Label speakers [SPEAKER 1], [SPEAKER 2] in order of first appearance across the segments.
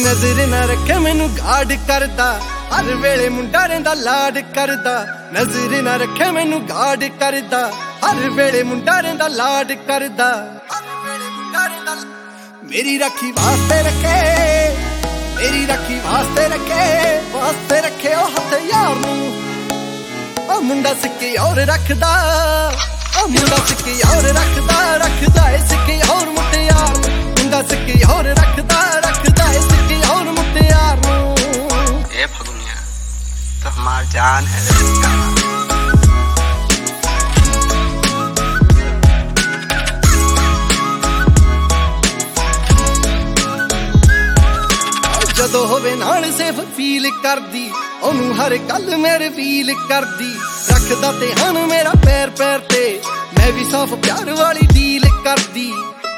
[SPEAKER 1] नजर न रखे मैनू गार्ड करदा, हर वेले मुंडा रहिंदा लाड करदा। नजर न रखे मैनू गार्ड करदा, हर वेले मुंडा रहिंदा लाड करदा। मेरी राखी वास्ते रखे, मेरी राखी वास्ते रखे, वास्ते रखे ओ हथियार नू। ओ मुंडा सिक्के और रखदा, ओ मुंडा सिक्के और रखदा, रखदा है सिक्के और मुटियार नू। मुंडा सिक्के और रखदा, रखदा है सिक्के और मुटियार नू।
[SPEAKER 2] ए फगुनिया तो हमार जान है रे।
[SPEAKER 1] ਜਦੋਂ ਹੋਵੇ ਨਾਲ ਸੇਫ ਫੀਲ ਕਰਦੀ, ਉਹਨੂੰ ਹਰ ਗੱਲ ਮੇਰੇ ਫੀਲ ਕਰਦੀ। ਰੱਖਦਾ ਤੇ ਹਨ ਮੇਰਾ ਪੈਰ ਪੈਰ ਤੇ, ਮੈਂ ਵੀ ਸਾਫ ਪਿਆਰ ਵਾਲੀ ਡੀਲ ਕਰਦੀ।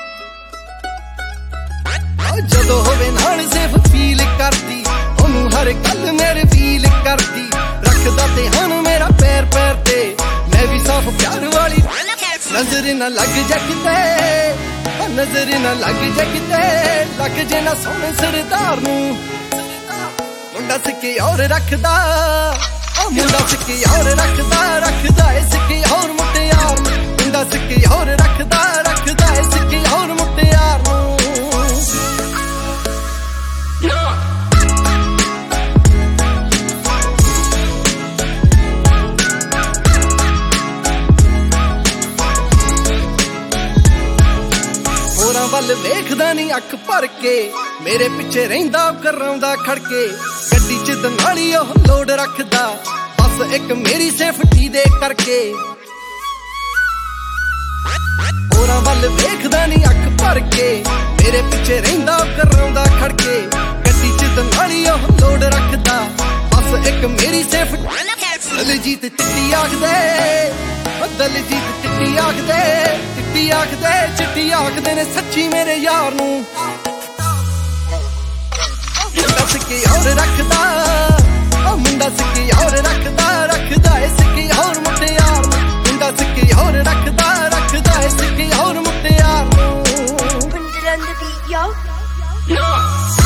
[SPEAKER 1] ਜਦੋਂ ਹੋਵੇ ਨਾਲ ਸੇਫ ਫੀਲ ਕਰਦੀ, ਉਹਨੂੰ ਹਰ ਗੱਲ ਮੇਰੇ ਫੀਲ ਕਰਦੀ। ਰੱਖਦਾ ਤੇ ਹਨ ਮੇਰਾ ਪੈਰ ਪੈਰ ਤੇ, ਮੈਂ ਵੀ ਸਾਫ ਪਿਆਰ ਵਾਲੀ। ਨਜ਼ਰ ਨਾ ਲੱਗ ਜਾ ਕਿਤੇ, नजर न लग जा किते, लग जे ना सोने सरदार नू। मुंडा सिक्के और रखदा, मुंडा सिक्के और रखदा, रखदा है सिक्के और मुटियार नू। मुंडा सिक्के और रखदा, रखदा है सिक्के और मुटियार नू। ਹੋਰਾਂ ਵੱਲ ਵੇਖਦਾ ਨਹੀਂ ਅੱਖ ਭਰ ਕੇ, ਮੇਰੇ ਪਿੱਛੇ ਰਹਿੰਦਾ ਕਰਾਉਂਦਾ ਖੜਕੇ। ਗੱਡੀ 'ਚ ਦਨਾਲੀ ਉਹ ਲੋਡ ਰੱਖਦਾ, ਬਸ ਇੱਕ ਮੇਰੀ ਸੇਫਟੀ ਦੇ ਕਰਕੇ। ਹੋਰਾਂ ਵੱਲ ਵੇਖਦਾ ਨਹੀਂ ਅੱਖ ਭਰ ਕੇ, ਮੇਰੇ ਪਿੱਛੇ ਰਹਿੰਦਾ ਕਰਾਉਂਦਾ ਖੜਕੇ। ਗੱਡੀ 'ਚ ਦਨਾਲੀ ਉਹ ਲੋਡ ਰੱਖਦਾ, ਬਸ ਇੱਕ ਮੇਰੀ ਸੇਫਟੀ। ਦਲਜੀਤ ਚਿੱਟੀ ਆਖਦੇ, ਦਲਜੀਤ ਚਿੱਟੀ ਆਖਦੇ, ਚਿੱਟੀ ਆਖਦੇ, ਚਿੱਟੀ ਆਖਦੇ ਨੇ ਸੱਚੀ ਮੇਰੇ ਯਾਰ ਨੂੰ। ਮੁੰਡਾ ਸਿੱਕੇ और ਰੱਖਦਾ, ਉਹ ਮੁੰਡਾ ਸਿੱਕੇ और ਰੱਖਦਾ, ਰੱਖਦਾ ਏ ਸਿੱਕੇ और ਮੁਟਿਆਰ ਨੂੰ। ਮੁੰਡਾ ਸਿੱਕੇ और ਰੱਖਦਾ, ਰੱਖਦਾ ਏ ਸਿੱਕੇ और ਮੁਟਿਆਰ ਨੂੰ।